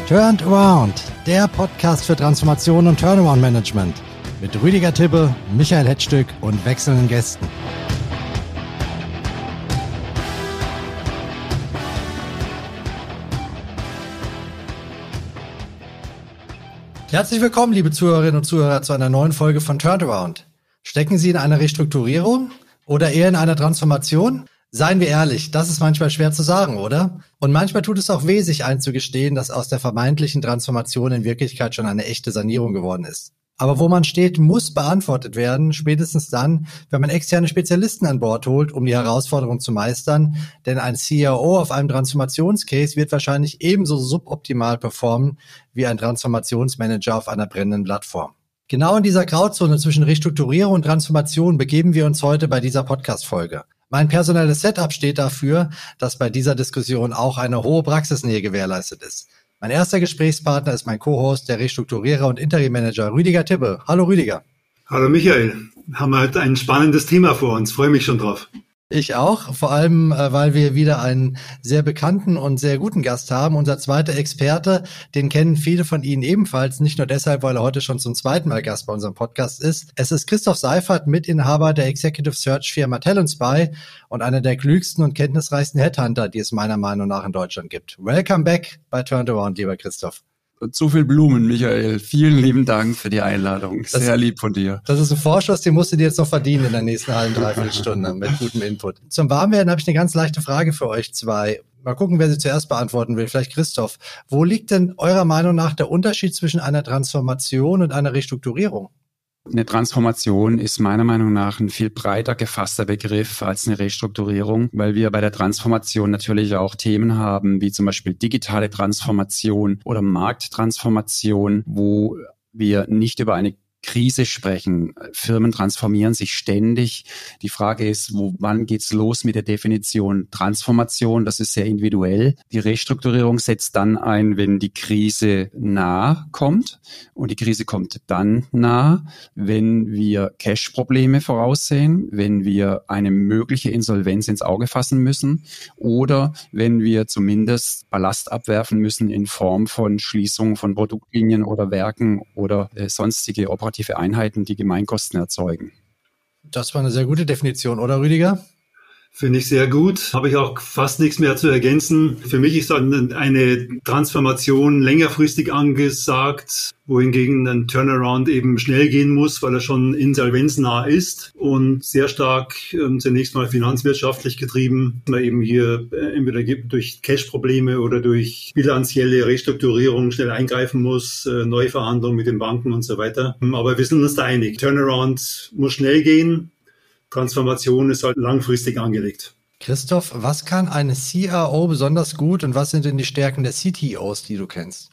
Turned Around, der Podcast für Transformation und Turnaround-Management mit Rüdiger Tibbe, Michael Hetzstück und wechselnden Gästen. Herzlich willkommen, liebe Zuhörerinnen und Zuhörer, zu einer neuen Folge von Turned Around. Stecken Sie in einer Restrukturierung oder eher in einer Transformation? Seien wir ehrlich, das ist manchmal schwer zu sagen, oder? Und manchmal tut es auch weh, sich einzugestehen, dass aus der vermeintlichen Transformation in Wirklichkeit schon eine echte Sanierung geworden ist. Aber wo man steht, muss beantwortet werden, spätestens dann, wenn man externe Spezialisten an Bord holt, um die Herausforderung zu meistern. Denn ein CRO auf einem Transformationscase wird wahrscheinlich ebenso suboptimal performen wie ein Transformationsmanager auf einer brennenden Plattform. Genau in dieser Grauzone zwischen Restrukturierung und Transformation begeben wir uns heute bei dieser Podcast-Folge. Mein personelles Setup steht dafür, dass bei dieser Diskussion auch eine hohe Praxisnähe gewährleistet ist. Mein erster Gesprächspartner ist mein Co-Host, der Restrukturierer und Interimmanager Rüdiger Tibbe. Hallo Rüdiger. Hallo Michael. Haben wir heute ein spannendes Thema vor uns. Freue mich schon drauf. Ich auch, vor allem, weil wir wieder einen sehr bekannten und sehr guten Gast haben. Unser zweiter Experte, den kennen viele von Ihnen ebenfalls, nicht nur deshalb, weil er heute schon zum zweiten Mal Gast bei unserem Podcast ist. Es ist Christoph Seifert, Mitinhaber der Executive Search Firma Talent Spy und einer der klügsten und kenntnisreichsten Headhunter, die es meiner Meinung nach in Deutschland gibt. Welcome back bei Turned Around, lieber Christoph. Zu viel Blumen, Michael. Vielen lieben Dank für die Einladung. Sehr lieb von dir. Das ist ein Vorschuss, den musst du dir jetzt noch verdienen in der nächsten halben, dreiviertel Stunde mit gutem Input. Zum Warmwerden habe ich eine ganz leichte Frage für euch zwei. Mal gucken, wer sie zuerst beantworten will. Vielleicht Christoph. Wo liegt denn eurer Meinung nach der Unterschied zwischen einer Transformation und einer Restrukturierung? Eine Transformation ist meiner Meinung nach ein viel breiter gefasster Begriff als eine Restrukturierung, weil wir bei der Transformation natürlich auch Themen haben, wie zum Beispiel digitale Transformation oder Markttransformation, wo wir nicht über eine Krise sprechen. Firmen transformieren sich ständig. Die Frage ist, wann geht's los mit der Definition Transformation? Das ist sehr individuell. Die Restrukturierung setzt dann ein, wenn die Krise nah kommt. Und die Krise kommt dann nah, wenn wir Cash-Probleme voraussehen, wenn wir eine mögliche Insolvenz ins Auge fassen müssen oder wenn wir zumindest Ballast abwerfen müssen in Form von Schließung von Produktlinien oder Werken oder sonstige operative Einheiten, die Gemeinkosten erzeugen. Das war eine sehr gute Definition, oder Rüdiger? Finde ich sehr gut. Habe ich auch fast nichts mehr zu ergänzen. Für mich ist dann eine Transformation längerfristig angesagt, wohingegen ein Turnaround eben schnell gehen muss, weil er schon insolvenznah ist und sehr stark zunächst mal finanzwirtschaftlich getrieben. Man eben hier entweder durch Cash-Probleme oder durch bilanzielle Restrukturierung schnell eingreifen muss, Neuverhandlungen mit den Banken und so weiter. Aber wir sind uns da einig. Turnaround muss schnell gehen. Transformation ist halt langfristig angelegt. Christoph, was kann eine CRO besonders gut und was sind denn die Stärken der CTOs, die du kennst?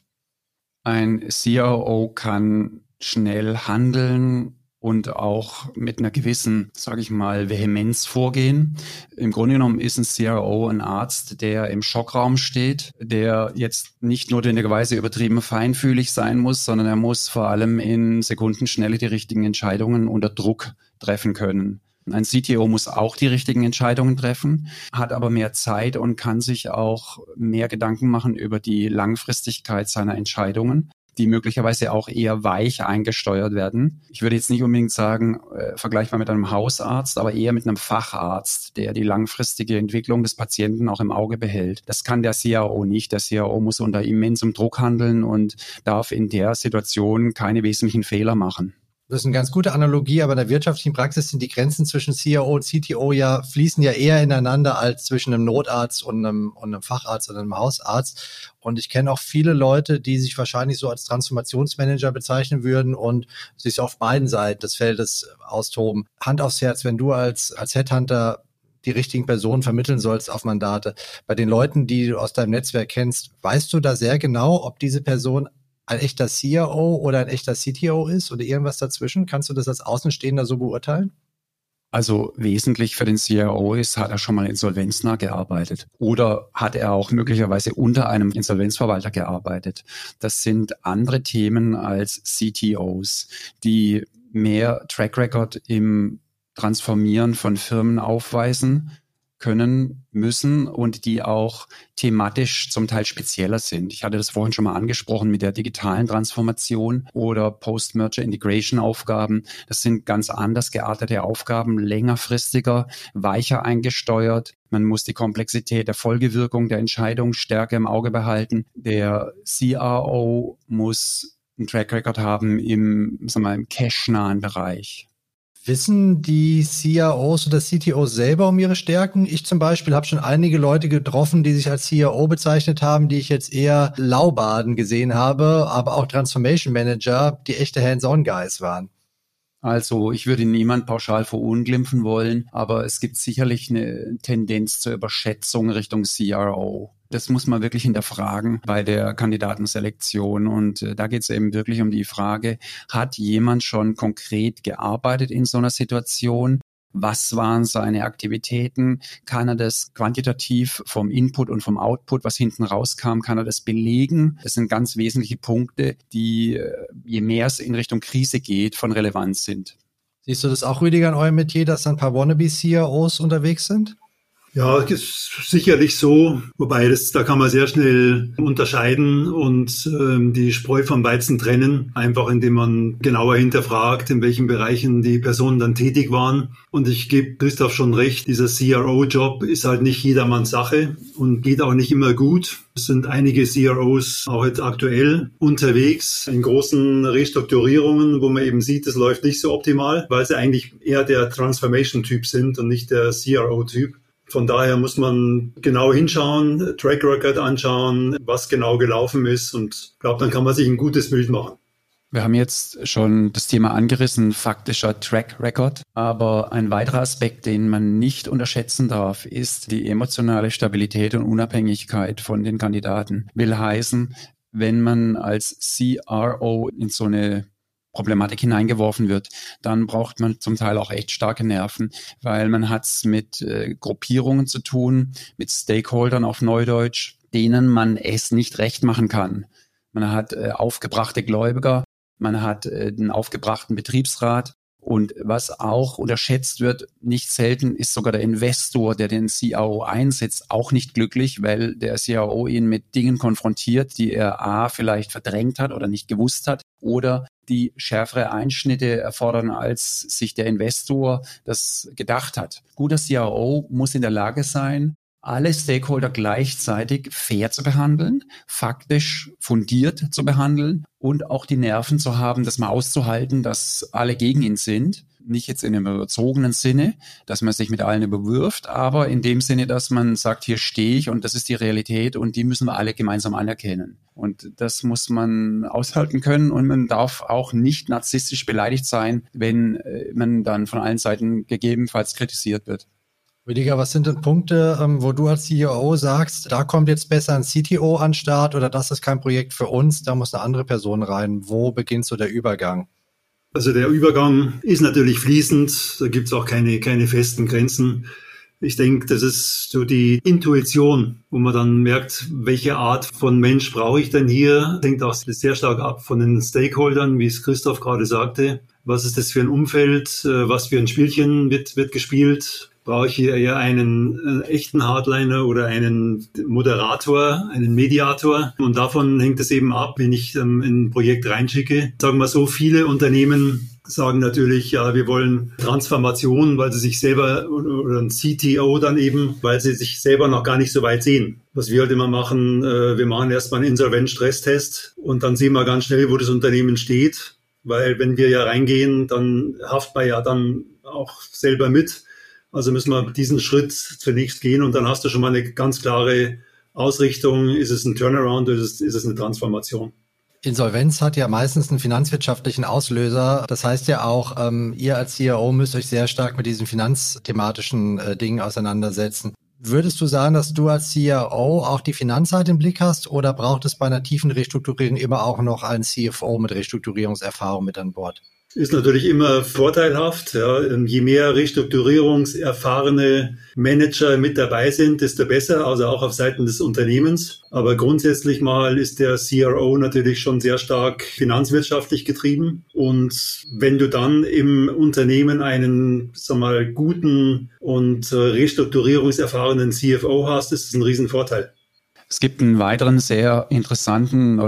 Ein CRO kann schnell handeln und auch mit einer gewissen, sage ich mal, Vehemenz vorgehen. Im Grunde genommen ist ein CRO ein Arzt, der im Schockraum steht, der jetzt nicht notwendigerweise übertrieben feinfühlig sein muss, sondern er muss vor allem in Sekundenschnelle die richtigen Entscheidungen unter Druck treffen können. Ein CTO muss auch die richtigen Entscheidungen treffen, hat aber mehr Zeit und kann sich auch mehr Gedanken machen über die Langfristigkeit seiner Entscheidungen, die möglicherweise auch eher weich eingesteuert werden. Ich würde jetzt nicht unbedingt sagen, vergleichbar mit einem Hausarzt, aber eher mit einem Facharzt, der die langfristige Entwicklung des Patienten auch im Auge behält. Das kann der CRO nicht. Der CRO muss unter immensem Druck handeln und darf in der Situation keine wesentlichen Fehler machen. Das ist eine ganz gute Analogie, aber in der wirtschaftlichen Praxis sind die Grenzen zwischen CRO und CTO fließen ja eher ineinander als zwischen einem Notarzt und einem Facharzt oder einem Hausarzt. Und ich kenne auch viele Leute, die sich wahrscheinlich so als Transformationsmanager bezeichnen würden und sich auf beiden Seiten des Feldes austoben. Hand aufs Herz, wenn du als Headhunter die richtigen Personen vermitteln sollst auf Mandate, bei den Leuten, die du aus deinem Netzwerk kennst, weißt du da sehr genau, ob diese Person ein echter CRO oder ein echter CTO ist oder irgendwas dazwischen? Kannst du das als Außenstehender so beurteilen? Also wesentlich für den CRO ist, hat er schon mal insolvenznah gearbeitet oder hat er auch möglicherweise unter einem Insolvenzverwalter gearbeitet. Das sind andere Themen als CTOs, die mehr Track Record im Transformieren von Firmen aufweisen können müssen und die auch thematisch zum Teil spezieller sind. Ich hatte das vorhin schon mal angesprochen mit der digitalen Transformation oder Post-Merger-Integration-Aufgaben. Das sind ganz anders geartete Aufgaben, längerfristiger, weicher eingesteuert. Man muss die Komplexität der Folgewirkung der Entscheidung stärker im Auge behalten. Der CRO muss einen Track Record haben im cash-nahen Bereich. Wissen die CROs oder CTOs selber um ihre Stärken? Ich zum Beispiel habe schon einige Leute getroffen, die sich als CRO bezeichnet haben, die ich jetzt eher Laubaden gesehen habe, aber auch Transformation Manager, die echte Hands-on-Guys waren. Also ich würde niemand pauschal verunglimpfen wollen, aber es gibt sicherlich eine Tendenz zur Überschätzung Richtung CRO. Das muss man wirklich hinterfragen bei der Kandidatenselektion. Und da geht es eben wirklich um die Frage, hat jemand schon konkret gearbeitet in so einer Situation? Was waren seine Aktivitäten? Kann er das quantitativ vom Input und vom Output, was hinten rauskam, kann er das belegen? Das sind ganz wesentliche Punkte, die, je mehr es in Richtung Krise geht, von Relevanz sind. Siehst du das auch, Rüdiger, in eurem Metier, dass ein paar Wannabe-CROs unterwegs sind? Ja, ist sicherlich so, wobei da kann man sehr schnell unterscheiden und die Spreu vom Weizen trennen, einfach indem man genauer hinterfragt, in welchen Bereichen die Personen dann tätig waren. Und ich gebe Christoph schon recht, dieser CRO-Job ist halt nicht jedermanns Sache und geht auch nicht immer gut. Es sind einige CROs auch jetzt aktuell unterwegs in großen Restrukturierungen, wo man eben sieht, es läuft nicht so optimal, weil sie eigentlich eher der Transformation-Typ sind und nicht der CRO-Typ. Von daher muss man genau hinschauen, Track Record anschauen, was genau gelaufen ist, und ich glaube, dann kann man sich ein gutes Bild machen. Wir haben jetzt schon das Thema angerissen, faktischer Track Record. Aber ein weiterer Aspekt, den man nicht unterschätzen darf, ist die emotionale Stabilität und Unabhängigkeit von den Kandidaten. Will heißen, wenn man als CRO in so eine Problematik hineingeworfen wird, dann braucht man zum Teil auch echt starke Nerven, weil man hat es mit Gruppierungen zu tun, mit Stakeholdern auf Neudeutsch, denen man es nicht recht machen kann. Man hat aufgebrachte Gläubiger, man hat einen aufgebrachten Betriebsrat. Und was auch unterschätzt wird, nicht selten ist sogar der Investor, der den CRO einsetzt, auch nicht glücklich, weil der CRO ihn mit Dingen konfrontiert, die er A, vielleicht verdrängt hat oder nicht gewusst hat, oder die schärfere Einschnitte erfordern, als sich der Investor das gedacht hat. Guter CRO muss in der Lage sein, alle Stakeholder gleichzeitig fair zu behandeln, faktisch fundiert zu behandeln und auch die Nerven zu haben, das mal auszuhalten, dass alle gegen ihn sind. Nicht jetzt in einem überzogenen Sinne, dass man sich mit allen überwirft, aber in dem Sinne, dass man sagt, hier stehe ich und das ist die Realität und die müssen wir alle gemeinsam anerkennen. Und das muss man aushalten können und man darf auch nicht narzisstisch beleidigt sein, wenn man dann von allen Seiten gegebenenfalls kritisiert wird. Rüdiger, was sind denn Punkte, wo du als CEO sagst, da kommt jetzt besser ein CTO an den Start oder das ist kein Projekt für uns, da muss eine andere Person rein? Wo beginnt so der Übergang? Also der Übergang ist natürlich fließend, da gibt es auch keine festen Grenzen. Ich denke, das ist so die Intuition, wo man dann merkt, welche Art von Mensch brauche ich denn hier. Hängt auch sehr stark ab von den Stakeholdern, wie es Christoph gerade sagte. Was ist das für ein Umfeld? Was für ein Spielchen wird gespielt? Brauche ich hier eher einen echten Hardliner oder einen Moderator, einen Mediator? Und davon hängt es eben ab, wenn ich in ein Projekt reinschicke. Sagen wir so, viele Unternehmen sagen natürlich, ja, wir wollen Transformation, weil sie sich selber, oder ein CTO dann eben, weil sie sich selber noch gar nicht so weit sehen. Was wir halt immer machen, wir machen erstmal einen Insolvenz-Stresstest und dann sehen wir ganz schnell, wo das Unternehmen steht. Weil wenn wir ja reingehen, dann haften wir ja dann auch selber mit. Also müssen wir diesen Schritt zunächst gehen und dann hast du schon mal eine ganz klare Ausrichtung. Ist es ein Turnaround oder ist es eine Transformation? Insolvenz hat ja meistens einen finanzwirtschaftlichen Auslöser. Das heißt ja auch, ihr als CRO müsst euch sehr stark mit diesen finanzthematischen Dingen auseinandersetzen. Würdest du sagen, dass du als CRO auch die Finanzseite im Blick hast oder braucht es bei einer tiefen Restrukturierung immer auch noch einen CFO mit Restrukturierungserfahrung mit an Bord? Ist natürlich immer vorteilhaft. Ja. Je mehr restrukturierungserfahrene Manager mit dabei sind, desto besser, also auch auf Seiten des Unternehmens. Aber grundsätzlich mal ist der CRO natürlich schon sehr stark finanzwirtschaftlich getrieben. Und wenn du dann im Unternehmen einen, guten und restrukturierungserfahrenen CFO hast, ist das ein Riesenvorteil. Es gibt einen weiteren sehr interessantes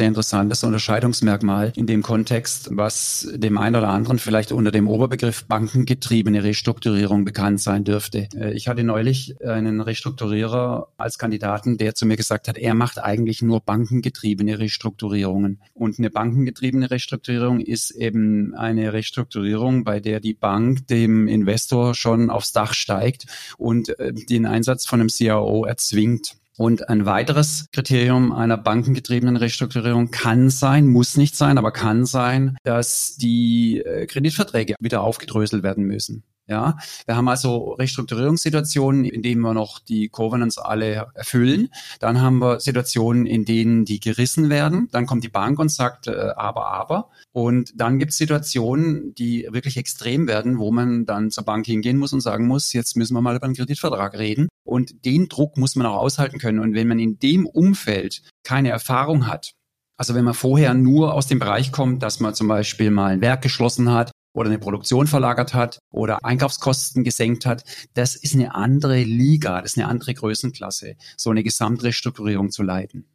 Unterscheidungsmerkmal in dem Kontext, was dem einen oder anderen vielleicht unter dem Oberbegriff bankengetriebene Restrukturierung bekannt sein dürfte. Ich hatte neulich einen Restrukturierer als Kandidaten, der zu mir gesagt hat, er macht eigentlich nur bankengetriebene Restrukturierungen. Und eine bankengetriebene Restrukturierung ist eben eine Restrukturierung, bei der die Bank dem Investor schon aufs Dach steigt und den Einsatz von einem CRO erzwingt. Und ein weiteres Kriterium einer bankengetriebenen Restrukturierung kann sein, muss nicht sein, aber kann sein, dass die Kreditverträge wieder aufgedröselt werden müssen. Ja, wir haben also Restrukturierungssituationen, in denen wir noch die Covenants alle erfüllen. Dann haben wir Situationen, in denen die gerissen werden. Dann kommt die Bank und sagt, aber. Und dann gibt es Situationen, die wirklich extrem werden, wo man dann zur Bank hingehen muss und sagen muss, jetzt müssen wir mal über einen Kreditvertrag reden. Und den Druck muss man auch aushalten können. Und wenn man in dem Umfeld keine Erfahrung hat, also wenn man vorher nur aus dem Bereich kommt, dass man zum Beispiel mal ein Werk geschlossen hat, oder eine Produktion verlagert hat oder Einkaufskosten gesenkt hat, das ist eine andere Liga, das ist eine andere Größenklasse, so eine Gesamtrestrukturierung zu leiten.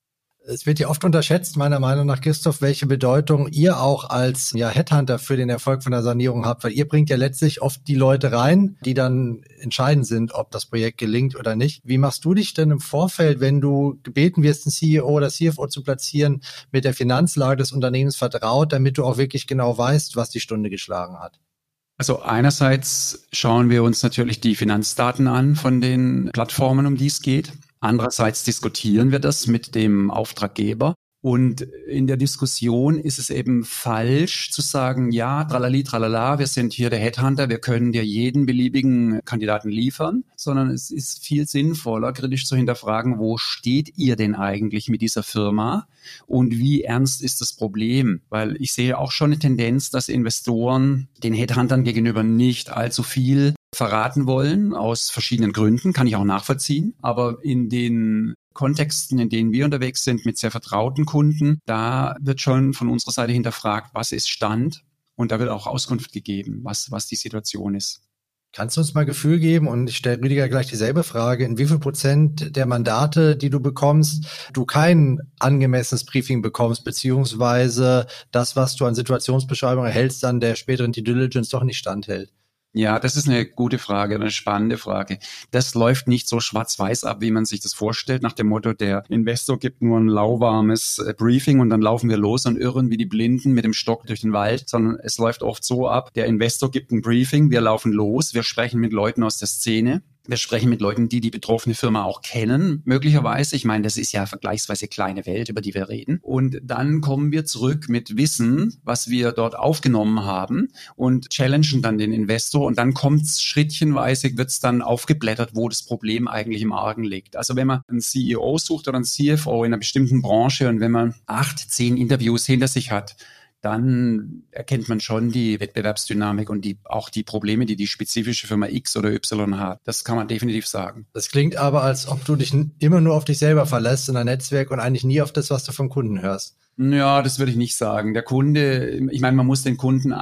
Es wird ja oft unterschätzt, meiner Meinung nach, Christoph, welche Bedeutung ihr auch als Headhunter für den Erfolg von der Sanierung habt, weil ihr bringt ja letztlich oft die Leute rein, die dann entscheidend sind, ob das Projekt gelingt oder nicht. Wie machst du dich denn im Vorfeld, wenn du gebeten wirst, einen CEO oder CFO zu platzieren, mit der Finanzlage des Unternehmens vertraut, damit du auch wirklich genau weißt, was die Stunde geschlagen hat? Also einerseits schauen wir uns natürlich die Finanzdaten an von den Plattformen, um die es geht. Andererseits diskutieren wir das mit dem Auftraggeber. Und in der Diskussion ist es eben falsch zu sagen, ja, tralali, tralala, wir sind hier der Headhunter, wir können dir jeden beliebigen Kandidaten liefern, sondern es ist viel sinnvoller, kritisch zu hinterfragen, wo steht ihr denn eigentlich mit dieser Firma und wie ernst ist das Problem? Weil ich sehe auch schon eine Tendenz, dass Investoren den Headhuntern gegenüber nicht allzu viel verraten wollen, aus verschiedenen Gründen, kann ich auch nachvollziehen, aber in den Kontexten, in denen wir unterwegs sind, mit sehr vertrauten Kunden, da wird schon von unserer Seite hinterfragt, was ist Stand? Und da wird auch Auskunft gegeben, was die Situation ist. Kannst du uns mal Gefühl geben, und ich stelle Rüdiger gleich dieselbe Frage, in wie viel Prozent der Mandate, die du bekommst, du kein angemessenes Briefing bekommst, beziehungsweise das, was du an Situationsbeschreibung erhältst, dann der späteren Due Diligence doch nicht standhält? Ja, das ist eine gute Frage, eine spannende Frage. Das läuft nicht so schwarz-weiß ab, wie man sich das vorstellt, nach dem Motto, der Investor gibt nur ein lauwarmes Briefing und dann laufen wir los und irren wie die Blinden mit dem Stock durch den Wald, sondern es läuft oft so ab, der Investor gibt ein Briefing, wir laufen los, wir sprechen mit Leuten aus der Szene. Wir sprechen mit Leuten, die betroffene Firma auch kennen, möglicherweise. Ich meine, das ist ja vergleichsweise kleine Welt, über die wir reden. Und dann kommen wir zurück mit Wissen, was wir dort aufgenommen haben und challengen dann den Investor. Und dann kommt's schrittchenweise, wird's dann aufgeblättert, wo das Problem eigentlich im Argen liegt. Also wenn man einen CEO sucht oder einen CFO in einer bestimmten Branche und wenn man 8, 10 Interviews hinter sich hat, dann erkennt man schon die Wettbewerbsdynamik und auch die Probleme, die spezifische Firma X oder Y hat. Das kann man definitiv sagen. Das klingt aber, als ob du dich immer nur auf dich selber verlässt in dein Netzwerk und eigentlich nie auf das, was du vom Kunden hörst. Ja, das würde ich nicht sagen. Der Kunde, ich meine, man muss den Kunden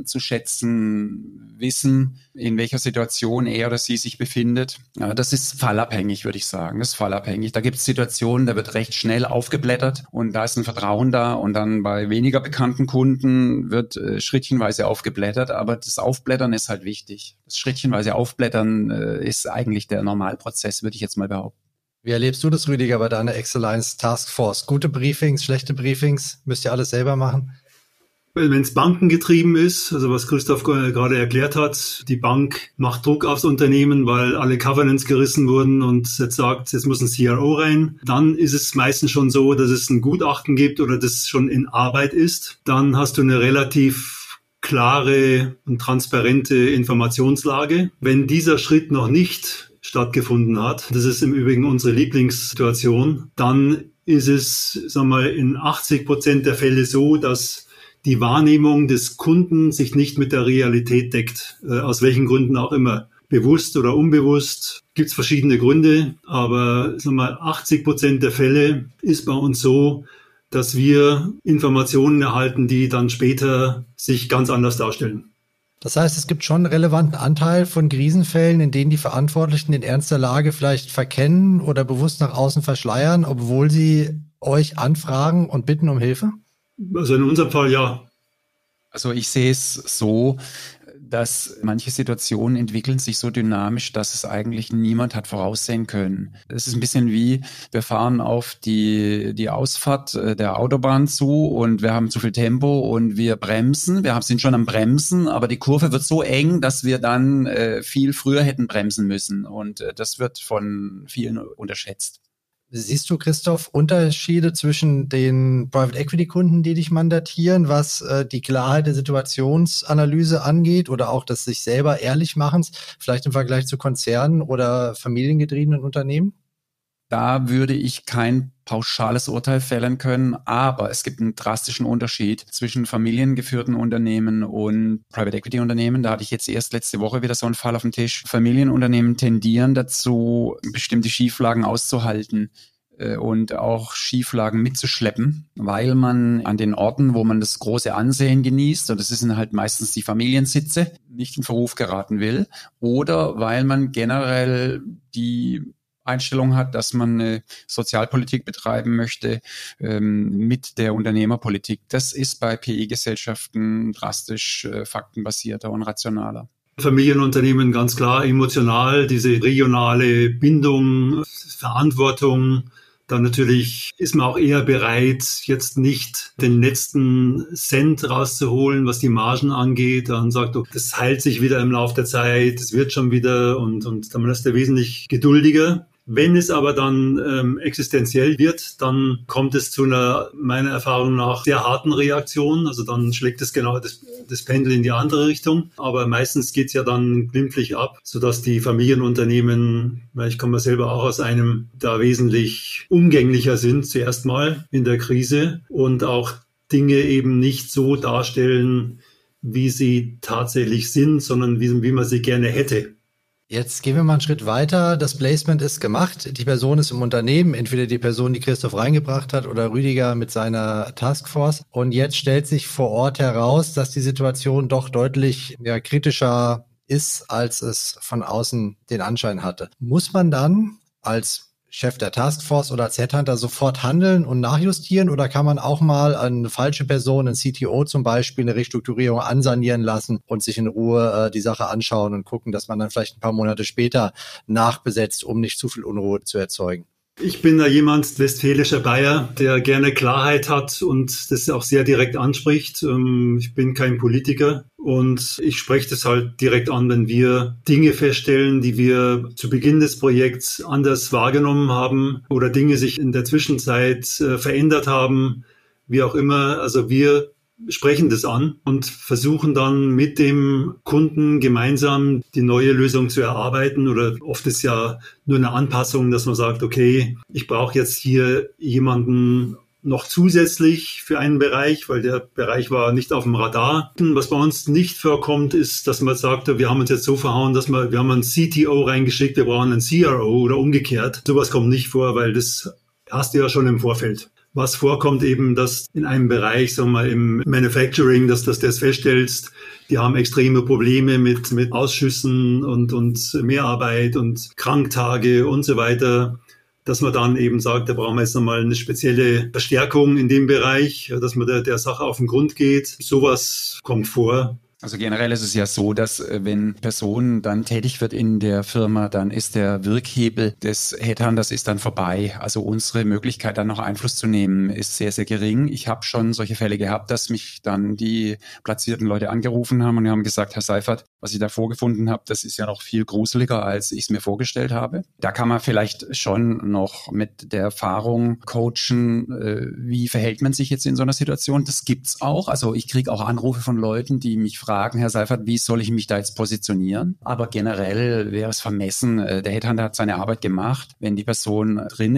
einzuschätzen wissen, in welcher Situation er oder sie sich befindet. Ja, das ist fallabhängig, würde ich sagen. Das ist fallabhängig. Da gibt es Situationen, da wird recht schnell aufgeblättert und da ist ein Vertrauen da und dann bei weniger bekannten Kunden wird schrittchenweise aufgeblättert, aber das Aufblättern ist halt wichtig. Das schrittchenweise Aufblättern ist eigentlich der Normalprozess, würde ich jetzt mal behaupten. Wie erlebst du das, Rüdiger, bei deiner Excellence Task Force? Gute Briefings, schlechte Briefings? Müsst ihr alles selber machen? Wenn es bankengetrieben ist, also was Christoph gerade erklärt hat, die Bank macht Druck aufs Unternehmen, weil alle Covenants gerissen wurden und jetzt sagt, jetzt muss ein CRO rein, dann ist es meistens schon so, dass es ein Gutachten gibt oder das schon in Arbeit ist. Dann hast du eine relativ klare und transparente Informationslage. Wenn dieser Schritt noch nicht stattgefunden hat, das ist im Übrigen unsere Lieblingssituation, dann ist es, in 80% der Fälle so, dass die Wahrnehmung des Kunden sich nicht mit der Realität deckt, aus welchen Gründen auch immer. Bewusst oder unbewusst, gibt es verschiedene Gründe, aber 80% der Fälle ist bei uns so, dass wir Informationen erhalten, die dann später sich ganz anders darstellen. Das heißt, es gibt schon einen relevanten Anteil von Krisenfällen, in denen die Verantwortlichen den Ernst der Lage vielleicht verkennen oder bewusst nach außen verschleiern, obwohl sie euch anfragen und bitten um Hilfe? Also in unserem Fall ja. Also ich sehe es so, dass manche Situationen entwickeln sich so dynamisch, dass es eigentlich niemand hat voraussehen können. Es ist ein bisschen wie, wir fahren auf die Ausfahrt der Autobahn zu und wir haben zu viel Tempo und wir bremsen. Wir sind schon am Bremsen, aber die Kurve wird so eng, dass wir dann viel früher hätten bremsen müssen. Und das wird von vielen unterschätzt. Siehst du, Christoph, Unterschiede zwischen den Private Equity Kunden, die dich mandatieren, was die Klarheit der Situationsanalyse angeht oder auch das sich selber ehrlich machens, vielleicht im Vergleich zu Konzernen oder familiengetriebenen Unternehmen? Da würde ich kein pauschales Urteil fällen können, aber es gibt einen drastischen Unterschied zwischen familiengeführten Unternehmen und Private Equity Unternehmen. Da hatte ich jetzt erst letzte Woche wieder so einen Fall auf dem Tisch. Familienunternehmen tendieren dazu, bestimmte Schieflagen auszuhalten und auch Schieflagen mitzuschleppen, weil man an den Orten, wo man das große Ansehen genießt, und das sind halt meistens die Familiensitze, nicht in Verruf geraten will, oder weil man generell die Einstellung hat, dass man eine Sozialpolitik betreiben möchte mit der Unternehmerpolitik. Das ist bei PE-Gesellschaften drastisch faktenbasierter und rationaler. Familienunternehmen ganz klar emotional, diese regionale Bindung, Verantwortung. Dann natürlich ist man auch eher bereit, jetzt nicht den letzten Cent rauszuholen, was die Margen angeht. Dann sagt man, das heilt sich wieder im Laufe der Zeit, es wird schon wieder und dann ist er wesentlich geduldiger. Wenn es aber dann existenziell wird, dann kommt es zu einer, meiner Erfahrung nach, sehr harten Reaktion. Also dann schlägt es genau das Pendel in die andere Richtung. Aber meistens geht's ja dann glimpflich ab, sodass die Familienunternehmen, weil ich komme selber auch aus einem, da wesentlich umgänglicher sind zuerst mal in der Krise und auch Dinge eben nicht so darstellen, wie sie tatsächlich sind, sondern wie man sie gerne hätte. Jetzt gehen wir mal einen Schritt weiter. Das Placement ist gemacht. Die Person ist im Unternehmen, entweder die Person, die Christoph reingebracht hat, oder Rüdiger mit seiner Taskforce. Und jetzt stellt sich vor Ort heraus, dass die Situation doch deutlich kritischer ist, als es von außen den Anschein hatte. Muss man dann als Chef der Taskforce oder als Headhunter sofort handeln und nachjustieren, oder kann man auch mal eine falsche Person, ein CTO zum Beispiel, eine Restrukturierung ansanieren lassen und sich in Ruhe die Sache anschauen und gucken, dass man dann vielleicht ein paar Monate später nachbesetzt, um nicht zu viel Unruhe zu erzeugen? Ich bin da jemand, westfälischer Bayer, der gerne Klarheit hat und das auch sehr direkt anspricht. Ich bin kein Politiker und ich spreche das halt direkt an, wenn wir Dinge feststellen, die wir zu Beginn des Projekts anders wahrgenommen haben oder Dinge sich in der Zwischenzeit verändert haben, wie auch immer. Also wir sprechen das an und versuchen dann mit dem Kunden gemeinsam die neue Lösung zu erarbeiten. Oder oft ist ja nur eine Anpassung, dass man sagt, okay, ich brauche jetzt hier jemanden noch zusätzlich für einen Bereich, weil der Bereich war nicht auf dem Radar. Was bei uns nicht vorkommt, ist, dass man sagt, wir haben uns jetzt so verhauen, dass wir haben einen CTO reingeschickt, wir brauchen einen CRO oder umgekehrt. Sowas kommt nicht vor, weil das hast du ja schon im Vorfeld. Was vorkommt eben, dass in einem Bereich, sagen wir mal im Manufacturing, dass du das feststellst, die haben extreme Probleme mit Ausschüssen und Mehrarbeit und Kranktage und so weiter, dass man dann eben sagt, da brauchen wir jetzt nochmal eine spezielle Verstärkung in dem Bereich, dass man der Sache auf den Grund geht. Sowas kommt vor. Also generell ist es ja so, dass wenn Person dann tätig wird in der Firma, dann ist der Wirkhebel des Headhunters ist dann vorbei. Also unsere Möglichkeit, dann noch Einfluss zu nehmen, ist sehr, sehr gering. Ich habe schon solche Fälle gehabt, dass mich dann die platzierten Leute angerufen haben und haben gesagt, Herr Seifert, was ich da vorgefunden habe, das ist ja noch viel gruseliger, als ich es mir vorgestellt habe. Da kann man vielleicht schon noch mit der Erfahrung coachen, wie verhält man sich jetzt in so einer Situation. Das gibt's auch. Also ich kriege auch Anrufe von Leuten, die mich fragen, Herr Seifert, wie soll ich mich da jetzt positionieren? Aber generell wäre es vermessen. Der Headhunter hat seine Arbeit gemacht. Wenn die Person drin ist,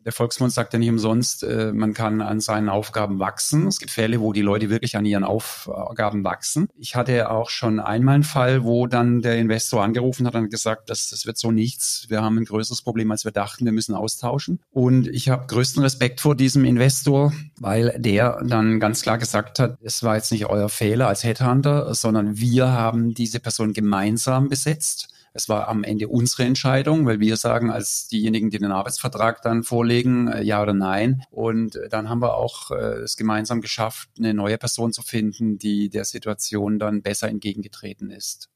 Der Volksmund sagt ja nicht umsonst, man kann an seinen Aufgaben wachsen. Es gibt Fälle, wo die Leute wirklich an ihren Aufgaben wachsen. Ich hatte auch schon einmal einen Fall, wo dann der Investor angerufen hat und gesagt, das wird so nichts. Wir haben ein größeres Problem, als wir dachten. Wir müssen austauschen. Und ich habe größten Respekt vor diesem Investor, weil der dann ganz klar gesagt hat, es war jetzt nicht euer Fehler als Headhunter, sondern wir haben diese Person gemeinsam besetzt. Es war am Ende unsere Entscheidung, weil wir sagen, als diejenigen, die den Arbeitsvertrag dann vorlegen, ja oder nein. Und dann haben wir auch es gemeinsam geschafft, eine neue Person zu finden, die der Situation dann besser entgegengetreten ist.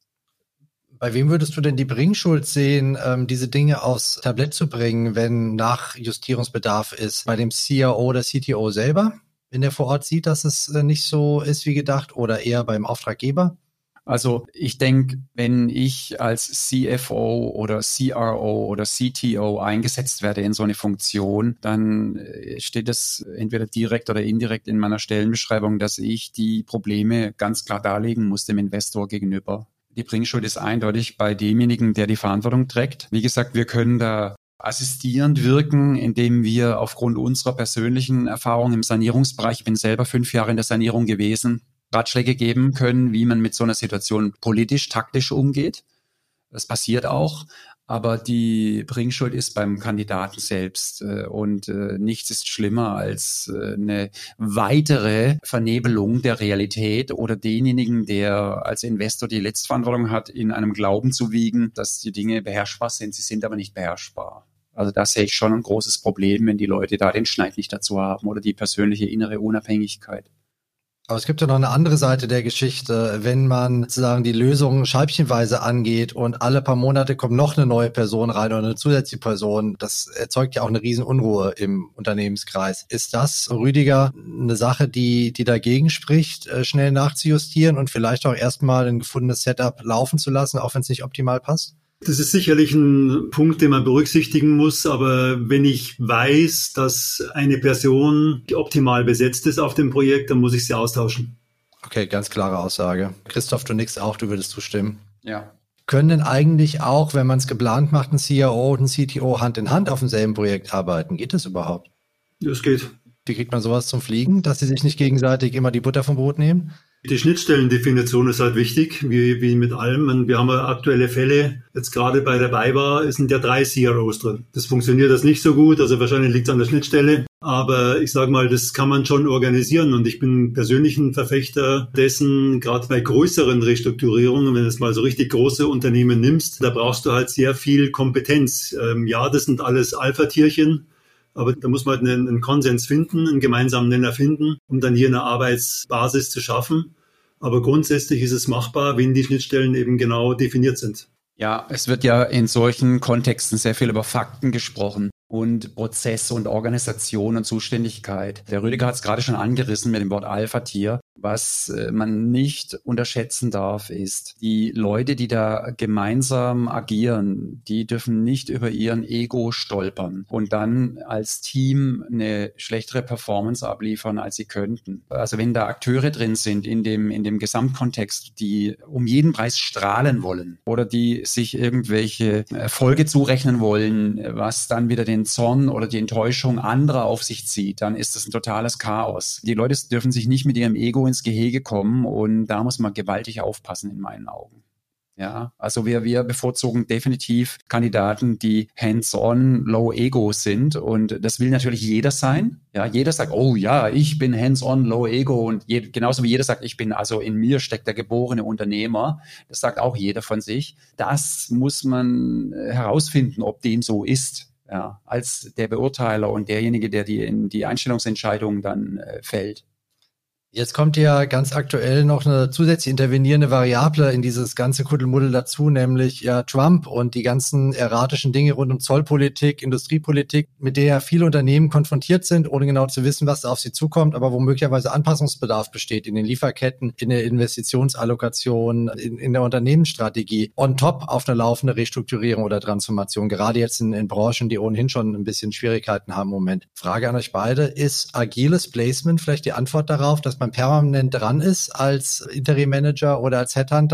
Bei wem würdest du denn die Bringschuld sehen, diese Dinge aufs Tablett zu bringen, wenn Nachjustierungsbedarf ist? Bei dem CRO oder CTO selber, wenn der vor Ort sieht, dass es nicht so ist wie gedacht, oder eher beim Auftraggeber? Also ich denke, wenn ich als CFO oder CRO oder CTO eingesetzt werde in so eine Funktion, dann steht es entweder direkt oder indirekt in meiner Stellenbeschreibung, dass ich die Probleme ganz klar darlegen muss dem Investor gegenüber. Die Bringschuld ist eindeutig bei demjenigen, der die Verantwortung trägt. Wie gesagt, wir können da assistierend wirken, indem wir aufgrund unserer persönlichen Erfahrung im Sanierungsbereich, ich bin selber 5 Jahre in der Sanierung gewesen, Ratschläge geben können, wie man mit so einer Situation politisch, taktisch umgeht. Das passiert auch, aber die Bringschuld ist beim Kandidaten selbst und nichts ist schlimmer als eine weitere Vernebelung der Realität oder denjenigen, der als Investor die Letztverantwortung hat, in einem Glauben zu wiegen, dass die Dinge beherrschbar sind. Sie sind aber nicht beherrschbar. Also da sehe ich schon ein großes Problem, wenn die Leute da den Schneid nicht dazu haben oder die persönliche innere Unabhängigkeit. Aber es gibt ja noch eine andere Seite der Geschichte, wenn man sozusagen die Lösung scheibchenweise angeht und alle paar Monate kommt noch eine neue Person rein oder eine zusätzliche Person. Das erzeugt ja auch eine riesen Unruhe im Unternehmenskreis. Ist das, Rüdiger, eine Sache, die dagegen spricht, schnell nachzujustieren und vielleicht auch erstmal ein gefundenes Setup laufen zu lassen, auch wenn es nicht optimal passt? Das ist sicherlich ein Punkt, den man berücksichtigen muss, aber wenn ich weiß, dass eine Person optimal besetzt ist auf dem Projekt, dann muss ich sie austauschen. Okay, ganz klare Aussage. Christoph, du nickst auch, du würdest zustimmen. Ja. Können denn eigentlich auch, wenn man es geplant macht, ein CRO und ein CTO Hand in Hand auf demselben Projekt arbeiten? Geht das überhaupt? Das geht. Wie kriegt man sowas zum Fliegen, dass sie sich nicht gegenseitig immer die Butter vom Brot nehmen? Die Schnittstellendefinition ist halt wichtig, wie mit allem. Und wir haben ja aktuelle Fälle, jetzt gerade bei der BayWa sind ja 3 CROs drin. Das funktioniert das nicht so gut, also wahrscheinlich liegt es an der Schnittstelle. Aber ich sage mal, das kann man schon organisieren. Und ich bin persönlich ein Verfechter dessen, gerade bei größeren Restrukturierungen, wenn du es mal so richtig große Unternehmen nimmst, da brauchst du halt sehr viel Kompetenz. Ja, das sind alles Alpha-Tierchen. Aber da muss man halt einen Konsens finden, einen gemeinsamen Nenner finden, um dann hier eine Arbeitsbasis zu schaffen. Aber grundsätzlich ist es machbar, wenn die Schnittstellen eben genau definiert sind. Ja, es wird ja in solchen Kontexten sehr viel über Fakten gesprochen und Prozesse und Organisation und Zuständigkeit. Der Rüdiger hat es gerade schon angerissen mit dem Wort Alpha-Tier. Was man nicht unterschätzen darf, ist, die Leute, die da gemeinsam agieren, die dürfen nicht über ihren Ego stolpern und dann als Team eine schlechtere Performance abliefern, als sie könnten. Also wenn da Akteure drin sind in dem Gesamtkontext, die um jeden Preis strahlen wollen oder die sich irgendwelche Erfolge zurechnen wollen, was dann wieder den Zorn oder die Enttäuschung anderer auf sich zieht, dann ist das ein totales Chaos. Die Leute dürfen sich nicht mit ihrem Ego ins Gehege kommen und da muss man gewaltig aufpassen in meinen Augen. Ja, also wir bevorzugen definitiv Kandidaten, die hands-on, low ego sind und das will natürlich jeder sein. Ja, jeder sagt, oh ja, ich bin hands-on, low ego und genauso wie jeder sagt, ich bin, also in mir steckt der geborene Unternehmer. Das sagt auch jeder von sich. Das muss man herausfinden, ob dem so ist. Ja, als der Beurteiler und derjenige, der die Einstellungsentscheidung dann fällt. Jetzt kommt ja ganz aktuell noch eine zusätzlich intervenierende Variable in dieses ganze Kuddelmuddel dazu, nämlich ja Trump und die ganzen erratischen Dinge rund um Zollpolitik, Industriepolitik, mit der ja viele Unternehmen konfrontiert sind, ohne genau zu wissen, was da auf sie zukommt, aber wo möglicherweise Anpassungsbedarf besteht in den Lieferketten, in der Investitionsallokation, in der Unternehmensstrategie. On top auf eine laufende Restrukturierung oder Transformation, gerade jetzt in Branchen, die ohnehin schon ein bisschen Schwierigkeiten haben im Moment. Frage an euch beide, ist agiles Placement vielleicht die Antwort darauf, dass man permanent dran ist als Interim-Manager oder als Headhunter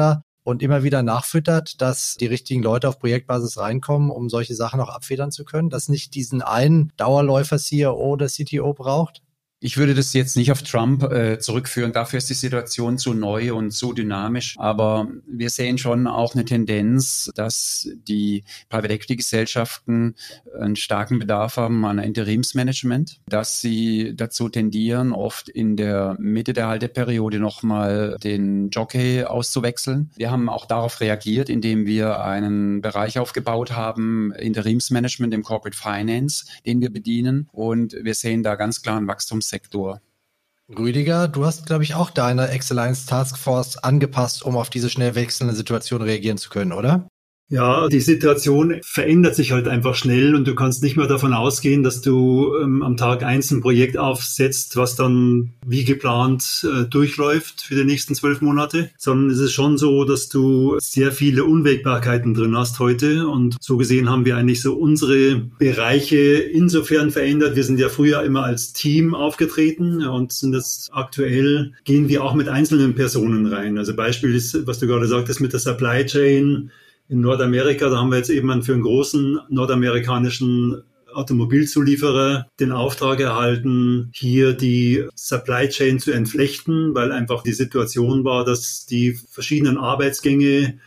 und immer wieder nachfüttert, dass die richtigen Leute auf Projektbasis reinkommen, um solche Sachen auch abfedern zu können, dass nicht diesen einen Dauerläufer-CRO oder CTO braucht? Ich würde das jetzt nicht auf Trump zurückführen. Dafür ist die Situation zu neu und so dynamisch. Aber wir sehen schon auch eine Tendenz, dass die Private Equity Gesellschaften einen starken Bedarf haben an Interimsmanagement, dass sie dazu tendieren, oft in der Mitte der Halteperiode nochmal den Jockey auszuwechseln. Wir haben auch darauf reagiert, indem wir einen Bereich aufgebaut haben, Interimsmanagement im Corporate Finance, den wir bedienen. Und wir sehen da ganz klar einen Wachstumssektor. Rüdiger, du hast, glaube ich, auch deine Excellence Taskforce angepasst, um auf diese schnell wechselnde Situation reagieren zu können, oder? Ja, die Situation verändert sich halt einfach schnell und du kannst nicht mehr davon ausgehen, dass du am Tag 1 ein Projekt aufsetzt, was dann wie geplant durchläuft für die nächsten 12 Monate, sondern es ist schon so, dass du sehr viele Unwägbarkeiten drin hast heute und so gesehen haben wir eigentlich so unsere Bereiche insofern verändert. Wir sind ja früher immer als Team aufgetreten und sind das aktuell, gehen wir auch mit einzelnen Personen rein. Also Beispiel ist, was du gerade sagtest mit der Supply Chain, in Nordamerika, da haben wir jetzt eben für einen großen nordamerikanischen Automobilzulieferer den Auftrag erhalten, hier die Supply Chain zu entflechten, weil einfach die Situation war, dass die verschiedenen Arbeitsgänge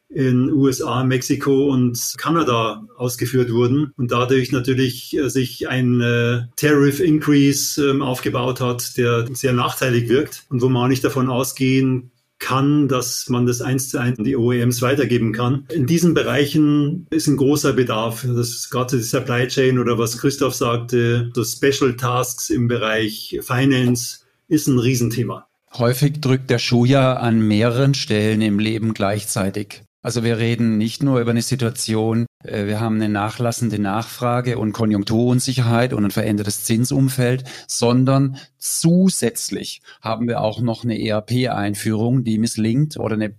in USA, Mexiko und Kanada ausgeführt wurden und dadurch natürlich sich ein Tariff Increase aufgebaut hat, der sehr nachteilig wirkt und wo man auch nicht davon ausgehen kann, dass man das 1:1 an die OEMs weitergeben kann. In diesen Bereichen ist ein großer Bedarf. Das ist gerade die Supply Chain oder was Christoph sagte, so Special Tasks im Bereich Finance ist ein Riesenthema. Häufig drückt der Schuh ja an mehreren Stellen im Leben gleichzeitig. Also wir reden nicht nur über eine Situation, wir haben eine nachlassende Nachfrage und Konjunkturunsicherheit und ein verändertes Zinsumfeld, sondern zusätzlich haben wir auch noch eine ERP-Einführung, die misslingt oder eine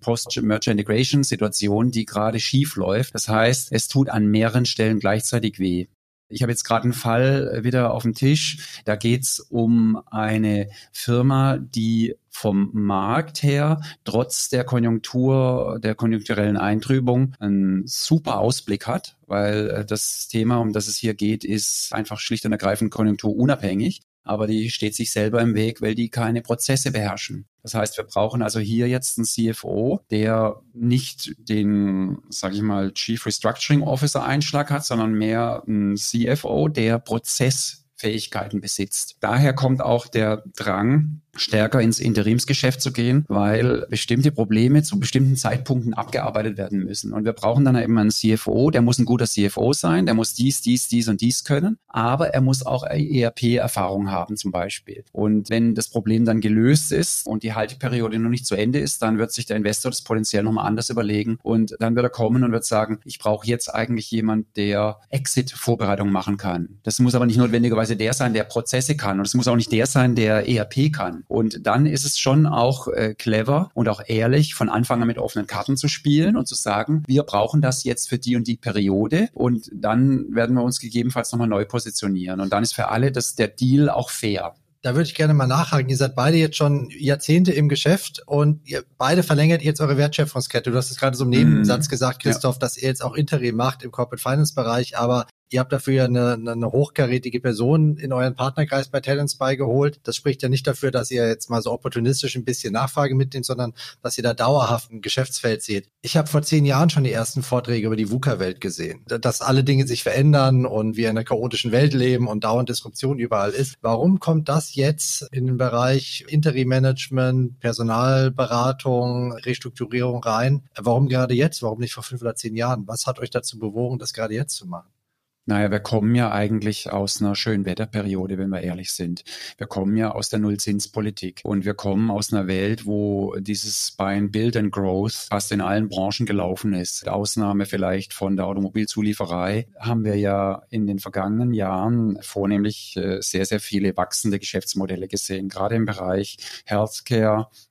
Post-Merger-Integration-Situation, die gerade schief läuft. Das heißt, es tut an mehreren Stellen gleichzeitig weh. Ich habe jetzt gerade einen Fall wieder auf dem Tisch. Da geht's um eine Firma, die vom Markt her trotz der Konjunktur, der konjunkturellen Eintrübung einen super Ausblick hat, weil das Thema, um das es hier geht, ist einfach schlicht und ergreifend konjunkturunabhängig. Aber die steht sich selber im Weg, weil die keine Prozesse beherrschen. Das heißt, wir brauchen also hier jetzt einen CFO, der nicht den, sage ich mal, Chief Restructuring Officer Einschlag hat, sondern mehr ein CFO, der Prozessfähigkeiten besitzt. Daher kommt auch der Drang, stärker ins Interimsgeschäft zu gehen, weil bestimmte Probleme zu bestimmten Zeitpunkten abgearbeitet werden müssen. Und wir brauchen dann eben einen CFO, der muss ein guter CFO sein, der muss dies und dies können, aber er muss auch ERP-Erfahrung haben zum Beispiel. Und wenn das Problem dann gelöst ist und die Halteperiode noch nicht zu Ende ist, dann wird sich der Investor das potenziell nochmal anders überlegen und dann wird er kommen und wird sagen, ich brauche jetzt eigentlich jemand, der Exit-Vorbereitung machen kann. Das muss aber nicht notwendigerweise der sein, der Prozesse kann und es muss auch nicht der sein, der ERP kann. Und dann ist es schon auch clever und auch ehrlich, von Anfang an mit offenen Karten zu spielen und zu sagen, wir brauchen das jetzt für die und die Periode und dann werden wir uns gegebenenfalls nochmal neu positionieren. Und dann ist für alle der Deal auch fair. Da würde ich gerne mal nachhaken. Ihr seid beide jetzt schon Jahrzehnte im Geschäft und ihr beide verlängert jetzt eure Wertschöpfungskette. Du hast es gerade so im Nebensatz gesagt, Christoph, dass ihr jetzt auch Interim macht im Corporate Finance Bereich, aber ihr habt dafür ja eine hochkarätige Person in euren Partnerkreis bei Talents beigeholt. Das spricht ja nicht dafür, dass ihr jetzt mal so opportunistisch ein bisschen Nachfrage mitnehmt, sondern dass ihr da dauerhaft ein Geschäftsfeld seht. Ich habe vor 10 Jahren schon die ersten Vorträge über die VUCA-Welt gesehen, dass alle Dinge sich verändern und wir in einer chaotischen Welt leben und dauernd Disruption überall ist. Warum kommt das jetzt in den Bereich Interim-Management, Personalberatung, Restrukturierung rein? Warum gerade jetzt? Warum nicht vor 5 oder 10 Jahren? Was hat euch dazu bewogen, das gerade jetzt zu machen? Naja, wir kommen ja eigentlich aus einer Schönwetterperiode, wenn wir ehrlich sind. Wir kommen ja aus der Nullzinspolitik und wir kommen aus einer Welt, wo dieses Buy and Build and Growth fast in allen Branchen gelaufen ist. Die Ausnahme vielleicht von der Automobilzulieferei haben wir ja in den vergangenen Jahren vornehmlich sehr, sehr viele wachsende Geschäftsmodelle gesehen, gerade im Bereich Healthcare,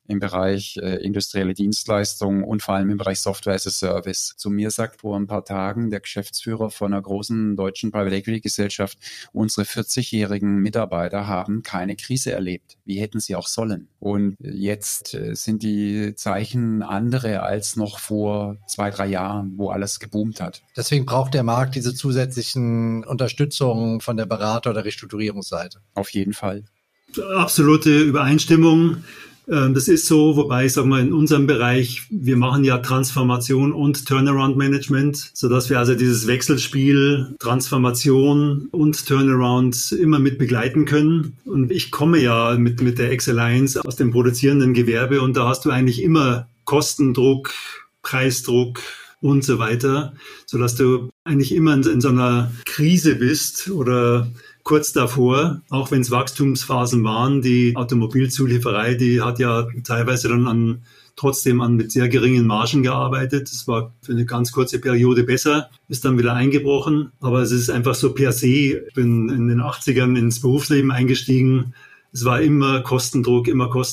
im Bereich industrielle Dienstleistungen und vor allem im Bereich Software as a Service. Zu mir sagt vor ein paar Tagen der Geschäftsführer von einer großen deutschen Private Equity Gesellschaft, unsere 40-jährigen Mitarbeiter haben keine Krise erlebt. Wie hätten sie auch sollen? Und jetzt sind die Zeichen andere als noch vor 2-3 Jahren, wo alles geboomt hat. Deswegen braucht der Markt diese zusätzlichen Unterstützungen von der Berater- oder Restrukturierungsseite. Auf jeden Fall. Absolute Übereinstimmung. Das ist so, wobei ich sage mal, in unserem Bereich, wir machen ja Transformation und Turnaround-Management, sodass wir also dieses Wechselspiel Transformation und Turnaround immer mit begleiten können. Und ich komme ja mit der X-Alliance aus dem produzierenden Gewerbe und da hast du eigentlich immer Kostendruck, Preisdruck und so weiter, sodass du eigentlich immer in so einer Krise bist oder kurz davor, auch wenn es Wachstumsphasen waren. Die Automobilzulieferei, die hat ja teilweise dann trotzdem mit sehr geringen Margen gearbeitet. Das war für eine ganz kurze Periode besser, ist dann wieder eingebrochen. Aber es ist einfach so per se. Ich bin in den 80ern ins Berufsleben eingestiegen. Es war immer Kostendruck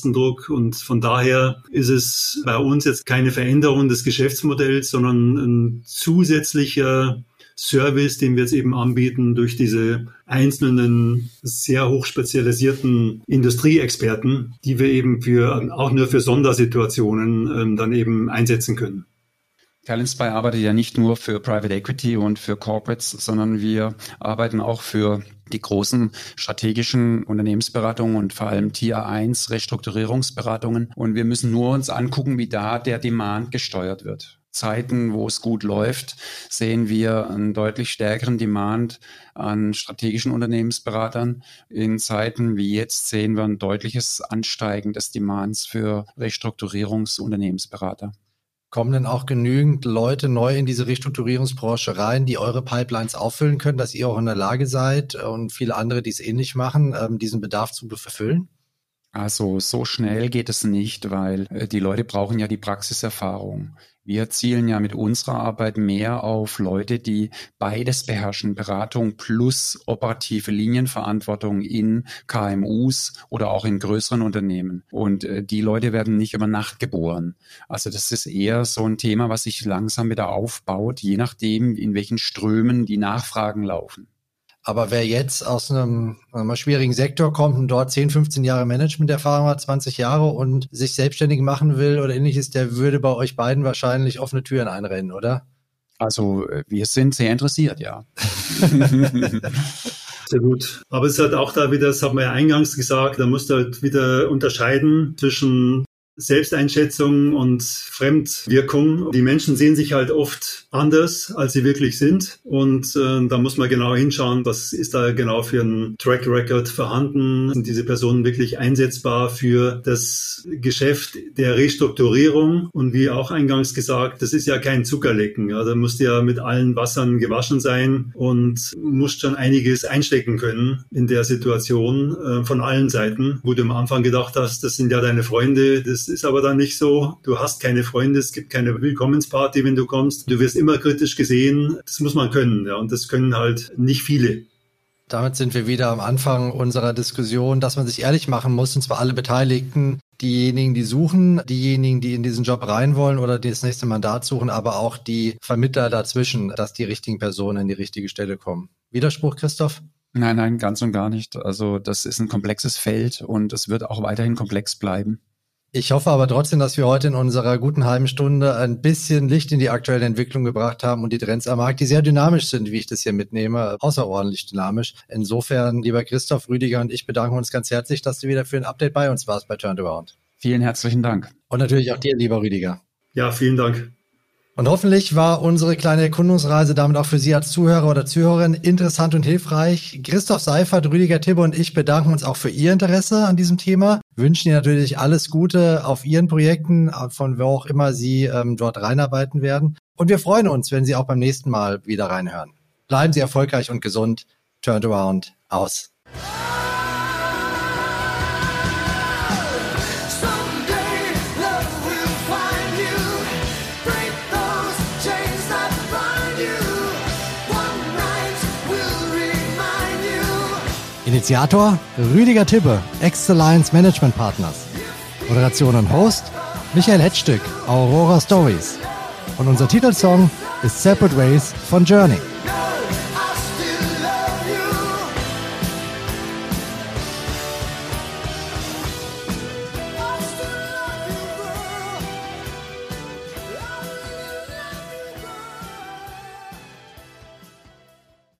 und von daher ist es bei uns jetzt keine Veränderung des Geschäftsmodells, sondern ein zusätzlicher Service, den wir jetzt eben anbieten durch diese einzelnen, sehr hoch spezialisierten Industrieexperten, die wir eben auch nur für Sondersituationen dann eben einsetzen können. Talentspy arbeitet ja nicht nur für Private Equity und für Corporates, sondern wir arbeiten auch für die großen strategischen Unternehmensberatungen und vor allem Tier 1 Restrukturierungsberatungen. Und wir müssen nur uns angucken, wie da der Demand gesteuert wird. Zeiten, wo es gut läuft, sehen wir einen deutlich stärkeren Demand an strategischen Unternehmensberatern. In Zeiten wie jetzt sehen wir ein deutliches Ansteigen des Demands für Restrukturierungsunternehmensberater. Kommen denn auch genügend Leute neu in diese Restrukturierungsbranche rein, die eure Pipelines auffüllen können, dass ihr auch in der Lage seid und viele andere, die es ähnlich machen, diesen Bedarf zu befüllen? Also so schnell geht es nicht, weil die Leute brauchen ja die Praxiserfahrung. Wir zielen ja mit unserer Arbeit mehr auf Leute, die beides beherrschen, Beratung plus operative Linienverantwortung in KMUs oder auch in größeren Unternehmen. Und die Leute werden nicht über Nacht geboren. Also das ist eher so ein Thema, was sich langsam wieder aufbaut, je nachdem, in welchen Strömen die Nachfragen laufen. Aber wer jetzt aus einem schwierigen Sektor kommt und dort 10, 15 Jahre Managementerfahrung hat, 20 Jahre und sich selbstständig machen will oder ähnliches, der würde bei euch beiden wahrscheinlich offene Türen einrennen, oder? Also wir sind sehr interessiert, ja. Sehr gut. Aber es hat auch da wieder, das haben wir ja eingangs gesagt, da musst du halt wieder unterscheiden zwischen Selbsteinschätzung und Fremdwirkung. Die Menschen sehen sich halt oft anders, als sie wirklich sind. Und da muss man genau hinschauen, was ist da genau für ein Track Record vorhanden? Sind diese Personen wirklich einsetzbar für das Geschäft der Restrukturierung? Und wie auch eingangs gesagt, das ist ja kein Zuckerlecken. Ja, da musst du ja mit allen Wassern gewaschen sein und musst schon einiges einstecken können in der Situation von allen Seiten, wo du am Anfang gedacht hast, das sind ja deine Freunde, das ist aber dann nicht so. Du hast keine Freunde, es gibt keine Willkommensparty, wenn du kommst. Du wirst immer kritisch gesehen. Das muss man können, ja, und das können halt nicht viele. Damit sind wir wieder am Anfang unserer Diskussion, dass man sich ehrlich machen muss, und zwar alle Beteiligten, diejenigen, die suchen, diejenigen, die in diesen Job rein wollen oder die das nächste Mandat suchen, aber auch die Vermittler dazwischen, dass die richtigen Personen an die richtige Stelle kommen. Widerspruch, Christoph? Nein, ganz und gar nicht. Also das ist ein komplexes Feld und es wird auch weiterhin komplex bleiben. Ich hoffe aber trotzdem, dass wir heute in unserer guten halben Stunde ein bisschen Licht in die aktuelle Entwicklung gebracht haben und die Trends am Markt, die sehr dynamisch sind, wie ich das hier mitnehme, außerordentlich dynamisch. Insofern, lieber Christoph, Rüdiger und ich bedanken uns ganz herzlich, dass du wieder für ein Update bei uns warst bei Turnaround. Vielen herzlichen Dank. Und natürlich auch dir, lieber Rüdiger. Ja, vielen Dank. Und hoffentlich war unsere kleine Erkundungsreise damit auch für Sie als Zuhörer oder Zuhörerin interessant und hilfreich. Christoph Seifert, Rüdiger Tibbe und ich bedanken uns auch für Ihr Interesse an diesem Thema. Wünschen Ihnen natürlich alles Gute auf Ihren Projekten, von wo auch immer Sie dort reinarbeiten werden. Und wir freuen uns, wenn Sie auch beim nächsten Mal wieder reinhören. Bleiben Sie erfolgreich und gesund. Turnaround aus. Initiator Rüdiger Tibbe, X-Alliance Management Partners. Moderation und Host Michael Hetzstück, Aurora Stories. Und unser Titelsong ist Separate Ways von Journey.